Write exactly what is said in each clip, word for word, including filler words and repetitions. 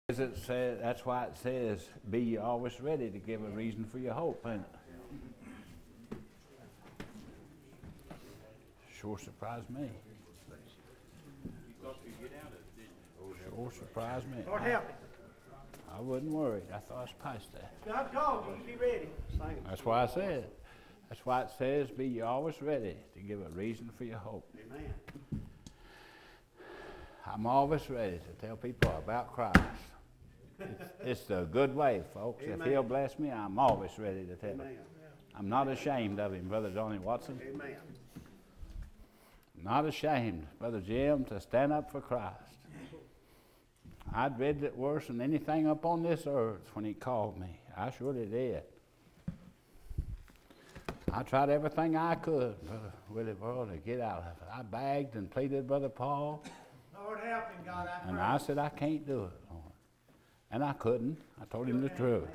As it says, that's why it says, be ye always ready to give a reason for your hope, ain't it? Sure surprised me. Sure surprised me. Lord help me. I wasn't worried. I thought I was past that. God called you. Be ready. That's why I said. That's why it says, be ye always ready to give a reason for your hope. Amen. I'm always ready to tell people about Christ. It's, it's the good way, folks. Amen. If He'll bless me, I'm always ready to tell Amen. Him. I'm not ashamed of Him, Brother Donnie Watson. Amen. Not ashamed, Brother Jim, to stand up for Christ. I'd read it worse than anything up on this earth when He called me. I surely did. I tried everything I could, Brother Willie Burrow, to get out of it. I begged and pleaded, Brother Paul. Lord help him, God. I And pray. I said, I can't do it, Lord. And I couldn't. I told him the truth.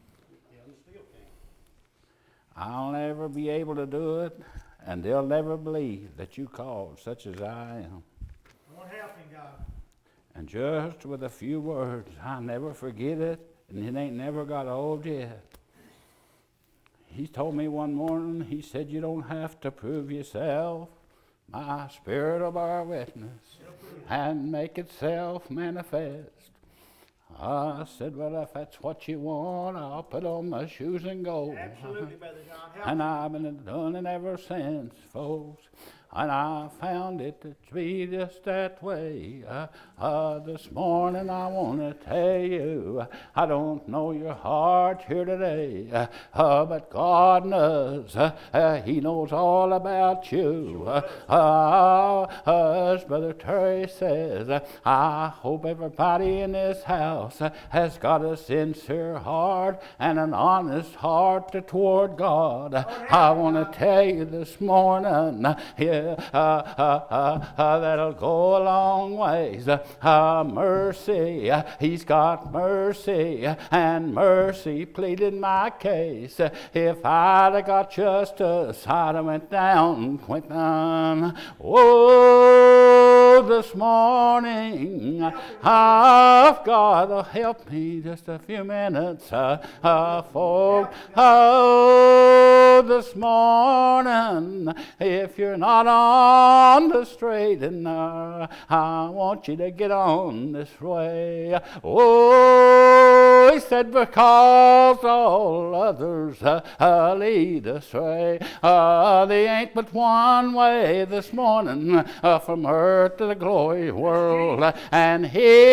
I'll never be able to do it, and they'll never believe that you called such as I am. Lord help him, God. And just with a few words, I'll never forget it, and it ain't never got old yet. He told me one morning, he said, you don't have to prove yourself. My spirit will bear witness and make itself manifest. I said, well, if that's what you want, I'll put on my shoes and go. Absolutely, Brother John. Help And me. I've been doing it ever since, folks. And I found it to be just that way. Uh, uh, this morning I want to tell you, I don't know your heart here today, uh, uh, but God knows. Uh, uh, he knows all about you. Uh, uh, uh, as Brother Terry says, uh, I hope everybody in this house uh, has got a sincere heart and an honest heart toward God. Uh, I want to tell you this morning, uh, yeah, Uh, uh, uh, uh, that'll go a long ways. Uh, uh, mercy, uh, He's got mercy, uh, and mercy pleaded my case. Uh, if I'd have got justice, I'd have went down Quinton. Oh, this morning, I've got to help me just a few minutes, uh, uh, folks. Oh, this morning, if you're not on the straight and narrow, I want you to get on this way. Oh, he said, because all others uh, uh, lead astray. Uh, there ain't but one way this morning uh, from earth to the glory world, and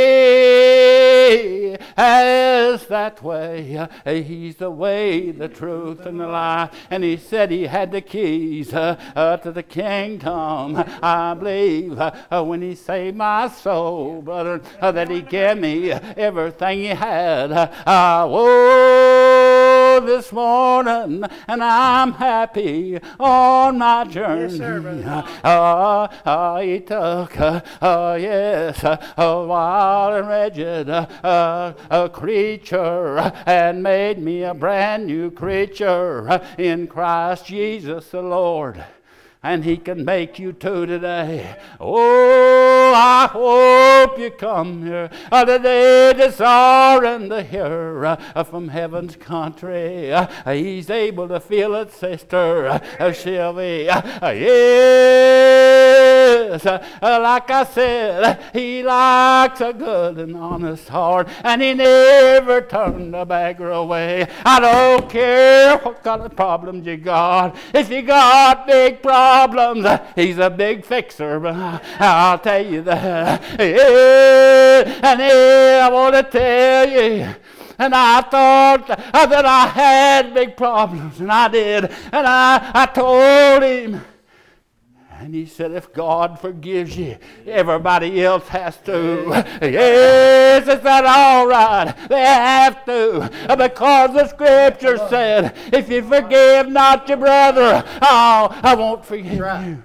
He has that way. Uh, he's the way, the truth, and the life. And He said He had the keys uh, uh, to the kingdom. I believe uh, uh, when He saved my soul, brother, uh, that He gave me everything He had. Uh, uh, oh, this morning, and I'm happy on my journey. Yes, sir, brother. Uh, uh, He took, uh, uh, yes, uh, a wild and wretched uh, uh, a creature uh, and made me a brand new creature uh, in Christ Jesus the Lord. And He can make you too today. Oh, I hope you come here uh, today, desiring to hear uh, from heaven's country. Uh, he's able to feel it, Sister uh, Sylvie. Uh, yes, uh, like I said, He likes a good and honest heart, and He never turned a beggar away. I don't care what kind of problems you got. If you got big problems, Problems. He's a big fixer, but I'll tell you that. Yeah, and yeah, I want to tell you, and I thought that I had big problems, and I did, and I, I told Him. And He said, if God forgives you, everybody else has to. Yes, is that all right? They have to. Because the Scripture said, if you forgive not your brother, oh, I won't forgive you.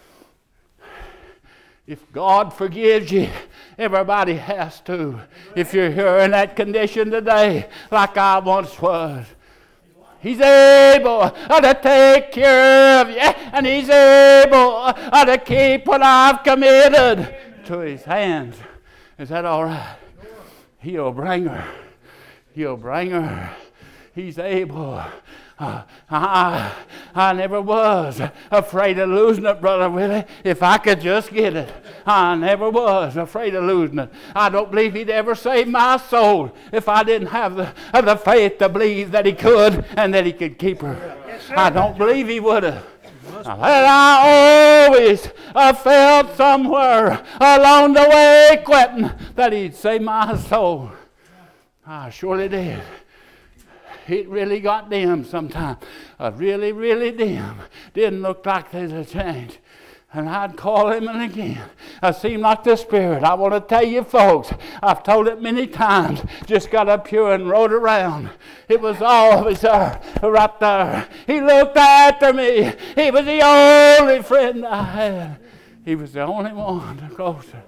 If God forgives you, everybody has to. If you're here in that condition today, like I once was, He's able uh, to take care of you, and He's able uh, to keep what I've committed to His hands. Is that all right? He'll bring her. He'll bring her. He's able. Uh, I, I never was afraid of losing it, Brother Willie, if I could just get it. I never was afraid of losing it. I don't believe he'd ever save my soul if I didn't have the, have the faith to believe that he could and that he could keep her. I don't believe he would have. And I always uh, felt somewhere along the way quitting that he'd save my soul. I surely did. It really got dim sometimes. Uh, really, really dim. Didn't look like there's a change. And I'd call him and again. I seemed like the Spirit. I want to tell you folks, I've told it many times, just got up here and rode around. It was always there, right there. He looked after me. He was the only friend I had. He was the only one closer.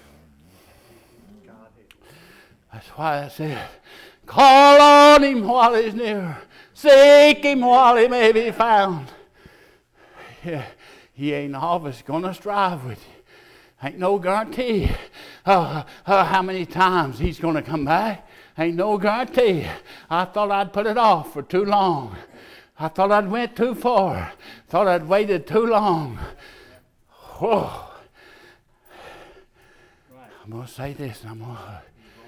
That's why I said, call on him while he's near. Seek him while he may be found. Yeah. He ain't always going to strive with you. Ain't no guarantee uh, uh, how many times he's going to come back. Ain't no guarantee. I thought I'd put it off for too long. I thought I'd went too far. Thought I'd waited too long. Whoa. I'm going to say this. I'm going to...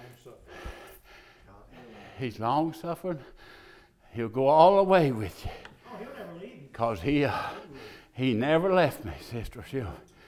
He's long-suffering. He'll go all the way with you. Oh, he'll never leave you. Because he... Uh, He never left me, Sister Sylvia.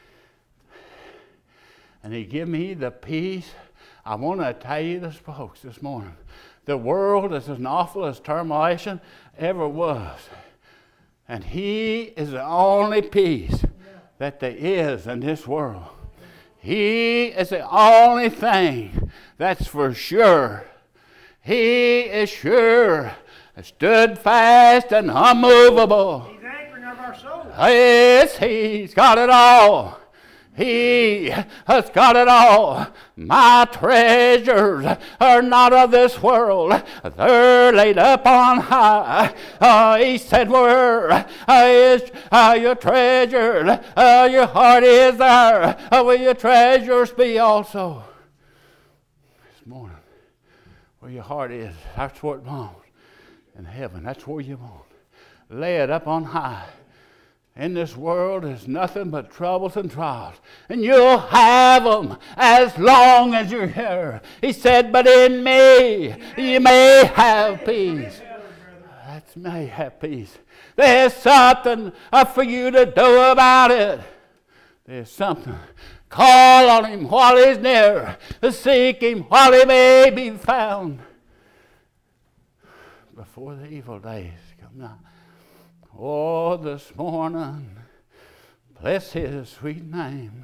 And he gave me the peace. I want to tell you this, folks, this morning. The world is as awful as turmoil ever was. And he is the only peace that there is in this world. He is the only thing that's for sure. He is sure, stood fast and unmovable. He's anchoring of our soul. Yes, he's got it all. He has got it all. My treasures are not of this world. They're laid up on high. Uh, he said, where uh, is uh, your treasure? Uh, your heart is there. Uh, will your treasures be also? This morning, where your heart is, that's where it belongs. In heaven, that's where you want. Lay it up on high. In this world is nothing but troubles and trials. And you'll have them as long as you're here. He said, but in me you may have peace. That's may have peace. There's something for you to do about it. There's something. Call on him while he's near. Seek him while he may be found. Before the evil days come nigh. Oh, this morning, bless his sweet name.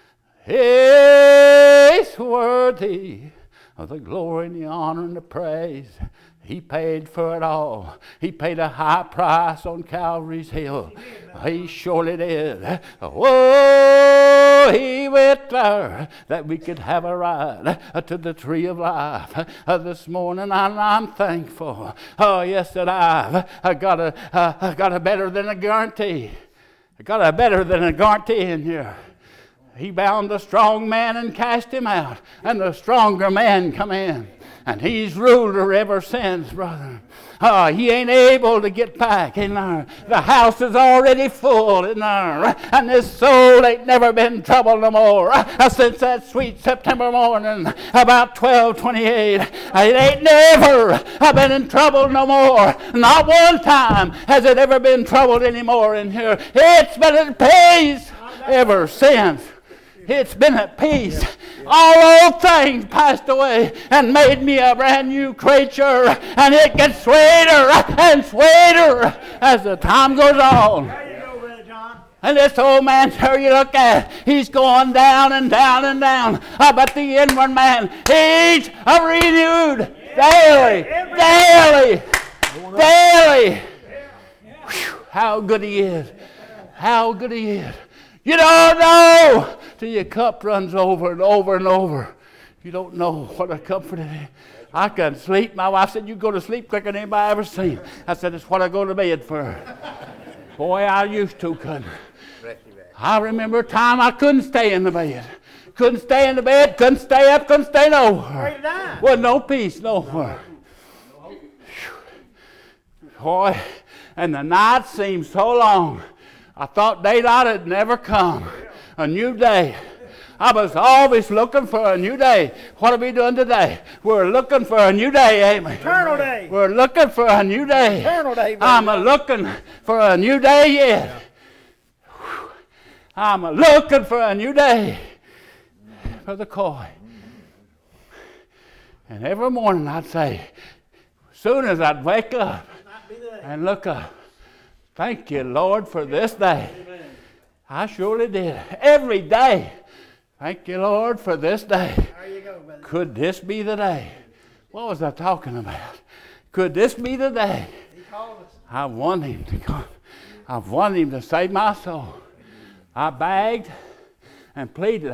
He's worthy of the glory and the honor and the praise. He paid for it all. He paid a high price on Calvary's hill. He surely did. Oh, he went there that we could have a ride to the tree of life. Uh, this morning, and I'm thankful. Oh, yes, that I've I got a uh, I got a better than a guarantee. I got a better than a guarantee in here. He bound the strong man and cast him out, and the stronger man come in. And he's ruled her ever since, brother. Oh, he ain't able to get back in there. The house is already full in there. And this soul ain't never been troubled no more. Since that sweet September morning, about twelve twenty-eight, it ain't never been in trouble no more. Not one time has it ever been troubled anymore in here. It's been at peace ever since. It's been at peace. All old things passed away and made me a brand new creature. And it gets sweeter and sweeter as the time goes on. There you go, Brother John. And this old man, here you look at, he's going down and down and down. Uh, but the inward man, he's uh, renewed daily, daily, daily. Whew, how good he is. How good he is. You don't know till your cup runs over and over and over. You don't know what a comfort it is. I can sleep. My wife said, you go to sleep quicker than anybody ever seen. I said, it's what I go to bed for. Boy, I used to couldn't. I remember a time I couldn't stay in the bed. Couldn't stay in the bed, couldn't stay up, couldn't stay nowhere. Ready to die. Wasn't no peace nowhere. Boy, and the night seemed so long. I thought daylight had never come. A new day. I was always looking for a new day. What are we doing today? We're looking for a new day, ain't we? Eternal day. We're looking for a new day. Eternal day. baby. I'm a looking for a new day yet. I'm a looking for a new day. For the coy. And every morning I'd say, as soon as I'd wake up Might be the day. and look up, thank you, Lord, for this day. I surely did. Every day. Thank you, Lord, for this day. There you go, brother. Could this be the day? What was I talking about? Could this be the day? He called us. I want him to come. I want him to save my soul. I begged and pleaded.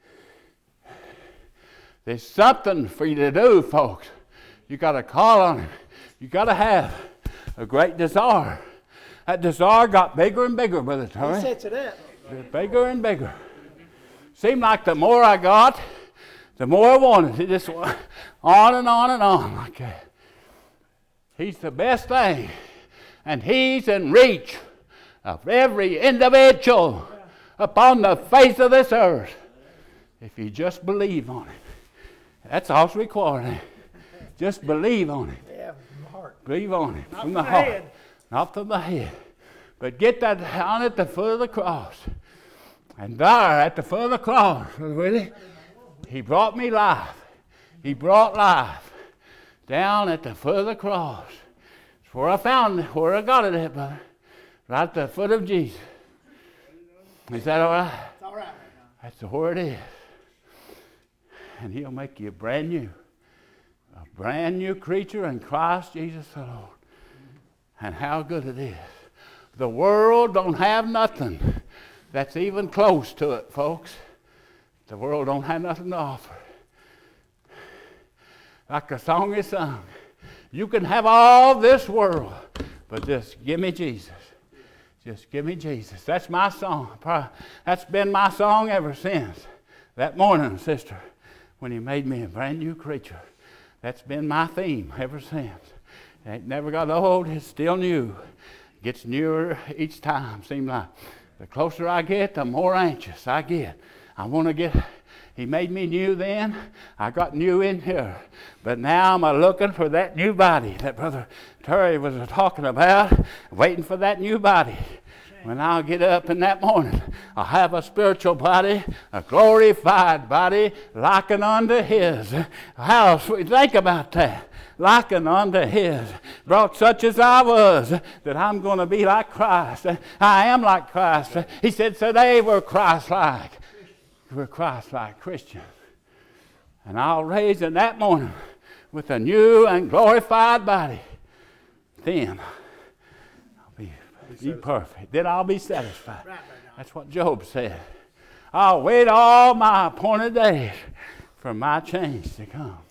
There's something for you to do, folks. You got to call on him. You got to have a great desire. That desire got bigger and bigger, Brother He Terry. sets it up. Bigger and bigger. Seemed like the more I got, the more I wanted. It just went on and on and on like that. He's the best thing. And he's in reach of every individual upon the face of this earth. If you just believe on it. That's all it's required. Just believe on it. Yeah, from the heart. Believe on it. Not from from the the heart. head. Not from the head. But get that down at the foot of the cross. And there at the foot of the cross, Brother Willie, he brought me life. He brought life down at the foot of the cross. It's where I found it, where I got it at, brother. Right at the foot of Jesus. Is that all right? It's all right right now. That's where it is. And he'll make you brand new. A brand new creature in Christ Jesus the Lord. And how good it is. The world don't have nothing that's even close to it, folks. The world don't have nothing to offer. Like the song is sung. You can have all this world, but just give me Jesus. Just give me Jesus. That's my song. That's been my song ever since. That morning, sister, when he made me a brand new creature. That's been my theme ever since. It ain't never got old. It's still new. Gets newer each time. Seems like the closer I get, the more anxious I get. I want to get. He made me new then. I got new in here. But now I'm a looking for that new body that Brother Terry was talking about, waiting for that new body. When I'll get up in that morning, I'll have a spiritual body, a glorified body, likened unto his. How sweet. Think about that. Likened unto his. Brought such as I was, that I'm going to be like Christ. I am like Christ. He said, so they were Christ-like. We're Christ-like Christians. And I'll raise in that morning with a new and glorified body. Then I'll be, be perfect. Then I'll be satisfied. Right, right now. That's what Job said. I'll wait all my appointed days for my change to come.